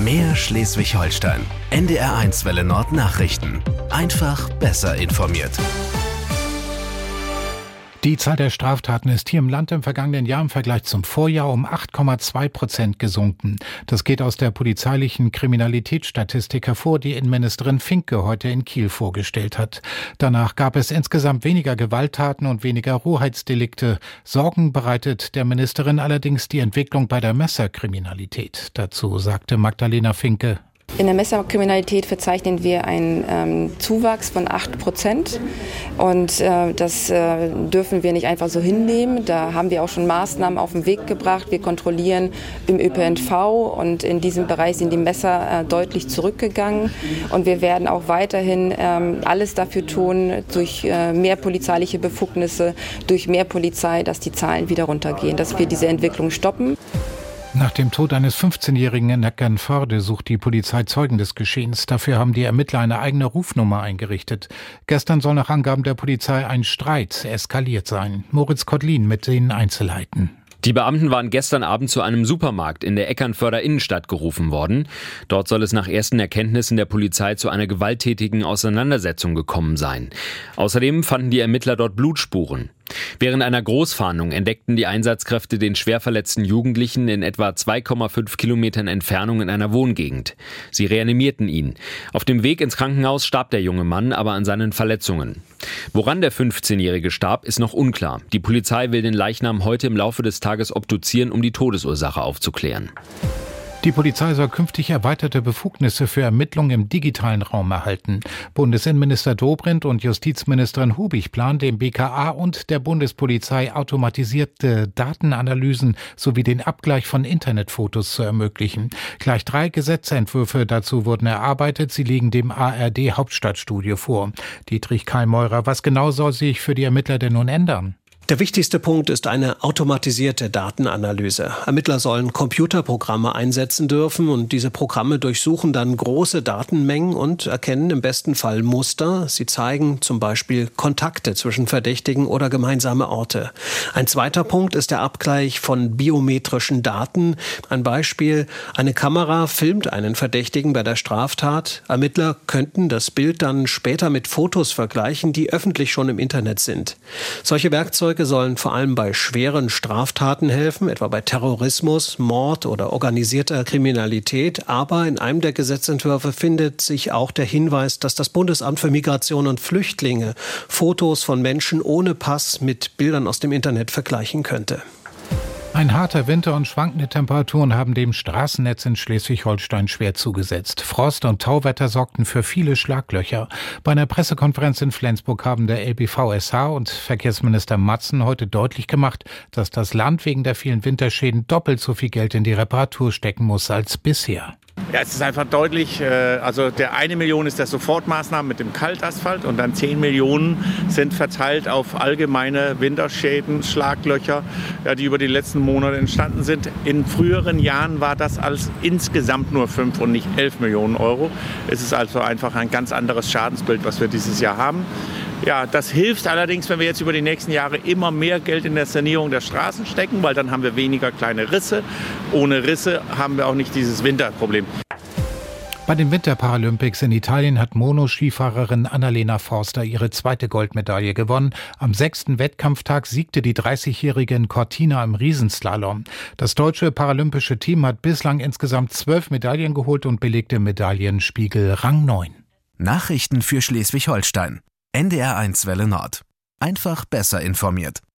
Mehr Schleswig-Holstein. NDR1 Welle Nord Nachrichten. Einfach besser informiert. Die Zahl der Straftaten ist hier im Land im vergangenen Jahr im Vergleich zum Vorjahr um 8,2% gesunken. Das geht aus der polizeilichen Kriminalitätsstatistik hervor, die Innenministerin Finke heute in Kiel vorgestellt hat. Danach gab es insgesamt weniger Gewalttaten und weniger Rohheitsdelikte. Sorgen bereitet der Ministerin allerdings die Entwicklung bei der Messerkriminalität. Dazu sagte Magdalena Finke: In der Messerkriminalität verzeichnen wir einen Zuwachs von 8%. Und das dürfen wir nicht einfach so hinnehmen. Da haben wir auch schon Maßnahmen auf den Weg gebracht. Wir kontrollieren im ÖPNV und in diesem Bereich sind die Messer deutlich zurückgegangen. Und wir werden auch weiterhin alles dafür tun, durch mehr polizeiliche Befugnisse, durch mehr Polizei, dass die Zahlen wieder runtergehen, dass wir diese Entwicklung stoppen. Nach dem Tod eines 15-Jährigen in Eckernförde sucht die Polizei Zeugen des Geschehens. Dafür haben die Ermittler eine eigene Rufnummer eingerichtet. Gestern soll nach Angaben der Polizei ein Streit eskaliert sein. Moritz Kotlin mit den Einzelheiten. Die Beamten waren gestern Abend zu einem Supermarkt in der Eckernförder Innenstadt gerufen worden. Dort soll es nach ersten Erkenntnissen der Polizei zu einer gewalttätigen Auseinandersetzung gekommen sein. Außerdem fanden die Ermittler dort Blutspuren. Während einer Großfahndung entdeckten die Einsatzkräfte den schwer verletzten Jugendlichen in etwa 2,5 Kilometern Entfernung in einer Wohngegend. Sie reanimierten ihn. Auf dem Weg ins Krankenhaus starb der junge Mann aber an seinen Verletzungen. Woran der 15-Jährige starb, ist noch unklar. Die Polizei will den Leichnam heute im Laufe des Tages obduzieren, um die Todesursache aufzuklären. Die Polizei soll künftig erweiterte Befugnisse für Ermittlungen im digitalen Raum erhalten. Bundesinnenminister Dobrindt und Justizministerin Hubig planen dem BKA und der Bundespolizei automatisierte Datenanalysen sowie den Abgleich von Internetfotos zu ermöglichen. Gleich 3 Gesetzentwürfe dazu wurden erarbeitet. Sie liegen dem ARD Hauptstadtstudio vor. Dietrich Karl-Meurer, was genau soll sich für die Ermittler denn nun ändern? Der wichtigste Punkt ist eine automatisierte Datenanalyse. Ermittler sollen Computerprogramme einsetzen dürfen und diese Programme durchsuchen dann große Datenmengen und erkennen im besten Fall Muster. Sie zeigen zum Beispiel Kontakte zwischen Verdächtigen oder gemeinsame Orte. Ein zweiter Punkt ist der Abgleich von biometrischen Daten. Ein Beispiel: Eine Kamera filmt einen Verdächtigen bei der Straftat. Ermittler könnten das Bild dann später mit Fotos vergleichen, die öffentlich schon im Internet sind. Solche Werkzeuge sollen vor allem bei schweren Straftaten helfen, etwa bei Terrorismus, Mord oder organisierter Kriminalität. Aber in einem der Gesetzentwürfe findet sich auch der Hinweis, dass das Bundesamt für Migration und Flüchtlinge Fotos von Menschen ohne Pass mit Bildern aus dem Internet vergleichen könnte. Ein harter Winter und schwankende Temperaturen haben dem Straßennetz in Schleswig-Holstein schwer zugesetzt. Frost- und Tauwetter sorgten für viele Schlaglöcher. Bei einer Pressekonferenz in Flensburg haben der LBVSH und Verkehrsminister Matzen heute deutlich gemacht, dass das Land wegen der vielen Winterschäden doppelt so viel Geld in die Reparatur stecken muss als bisher. Ja, es ist einfach deutlich, also der 1 Million ist der Sofortmaßnahmen mit dem Kaltasphalt und dann 10 Millionen sind verteilt auf allgemeine Winterschäden, Schlaglöcher, ja, die über die letzten Monate entstanden sind. In früheren Jahren war das als insgesamt nur 5 und nicht 11 Millionen Euro. Es ist also einfach ein ganz anderes Schadensbild, was wir dieses Jahr haben. Ja, das hilft allerdings, wenn wir jetzt über die nächsten Jahre immer mehr Geld in der Sanierung der Straßen stecken, weil dann haben wir weniger kleine Risse. Ohne Risse haben wir auch nicht dieses Winterproblem. Bei den Winterparalympics in Italien hat Monoskifahrerin Annalena Forster ihre 2. Goldmedaille gewonnen. Am 6. Wettkampftag siegte die 30-jährige in Cortina im Riesenslalom. Das deutsche paralympische Team hat bislang insgesamt 12 Medaillen geholt und belegte im Medaillenspiegel Rang 9. Nachrichten für Schleswig-Holstein. NDR1 Welle Nord. Einfach besser informiert.